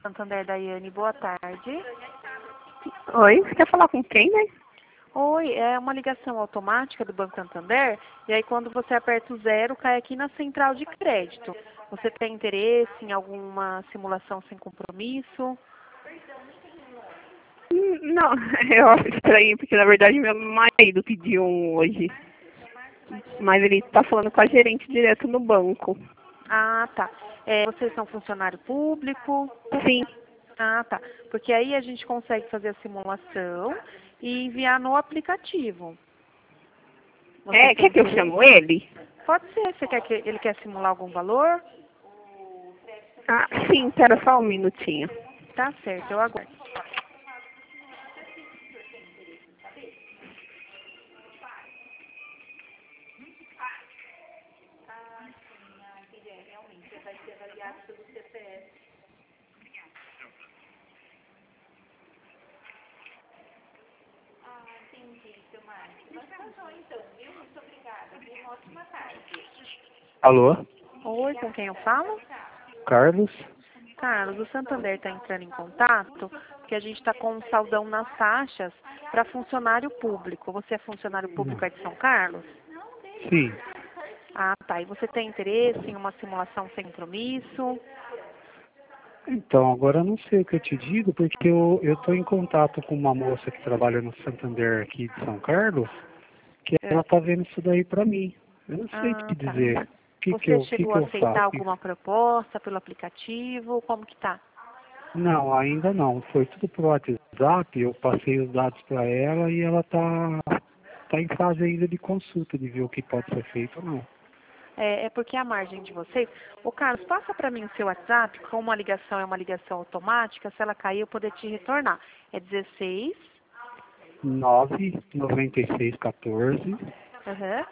Santander, Daiane, boa tarde. Oi, você quer falar com quem, né? Oi, é uma ligação automática do Banco Santander, e aí quando você aperta o 0, cai aqui na central de crédito. Você tem interesse em alguma simulação sem compromisso? Não, eu acho estranho, porque na verdade meu marido pediu um hoje. Mas ele tá falando com a gerente direto no banco. Ah, tá. Vocês são funcionário público? Sim. Ah, tá. Porque aí a gente consegue fazer a simulação e enviar no aplicativo. Você tem Quer que eu interesse? chamo ele? Pode ser. Ele quer simular algum valor? Ah, sim, espera só um minutinho. Tá certo, eu aguardo. Alô, Oi, com quem eu falo? Carlos? Carlos, o Santander está entrando em contato porque a gente está com um saldão nas taxas para funcionário público. Você é funcionário público aí de São Carlos? Sim. Ah, tá. E você tem interesse em uma simulação sem compromisso? Então, agora eu não sei o que eu te digo, porque eu estou em contato com uma moça que trabalha no Santander aqui de São Carlos, que ela tá vendo isso daí para mim. Eu não sei Ah, te tá. dizer o Você que chegou que a eu aceitar faço. alguma proposta pelo aplicativo? Como que tá? Não, ainda não. Foi tudo pro WhatsApp, eu passei os dados para ela e ela tá em fase ainda de consulta, de ver o que pode ser feito ou não. É porque a margem de vocês... Ô, Carlos, passa para mim o seu WhatsApp, como uma ligação é uma ligação automática, se ela cair eu poder te retornar. É 16... 99614 Aham.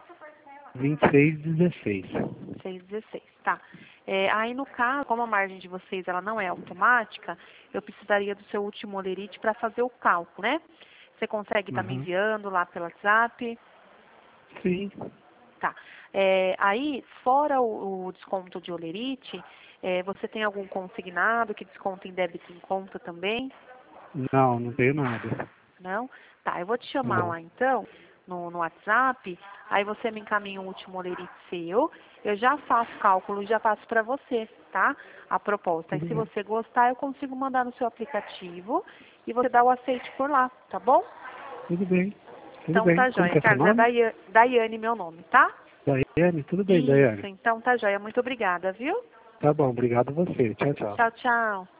2616. 616, tá. Aí no caso, como a margem de vocês ela não é automática, eu precisaria do seu último olerite para fazer o cálculo, né? Você consegue estar me Uhum. enviando lá pelo WhatsApp? Sim. Tá. Aí, fora o desconto de olerite, você tem algum consignado que desconta em débito em conta também? Não, não tenho nada. Não? Tá, eu vou te chamar Não. lá então, no WhatsApp, aí você me encaminha um último olerite seu, eu já faço cálculo e já passo para você, tá? A proposta. E Tudo se bem. você gostar, eu consigo mandar no seu aplicativo e você dá o aceite por lá, tá bom? Tudo bem. Tudo Então bem. tá Como joia. que é seu Carlos, é nome? Daiane meu nome, tá? Daiane? Tudo bem, Isso, Daiane. então tá joia. Muito obrigada, viu? Tá bom, obrigado a você. Tchau, tchau. Tchau, tchau.